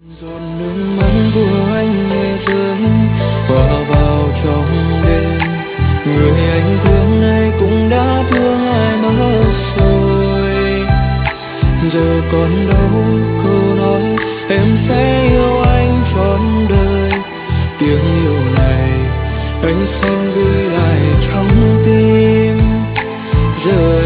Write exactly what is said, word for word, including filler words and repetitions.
Giọt nước mắt của anh nhẹ rơi hòa vào trong đêm, người anh thương nay cũng đã thương ai mất rồi. Giờ còn đâu câu nói em sẽ yêu anh trọn đời, tiếng yêu này anh xin gửi lại trong tim. Giờ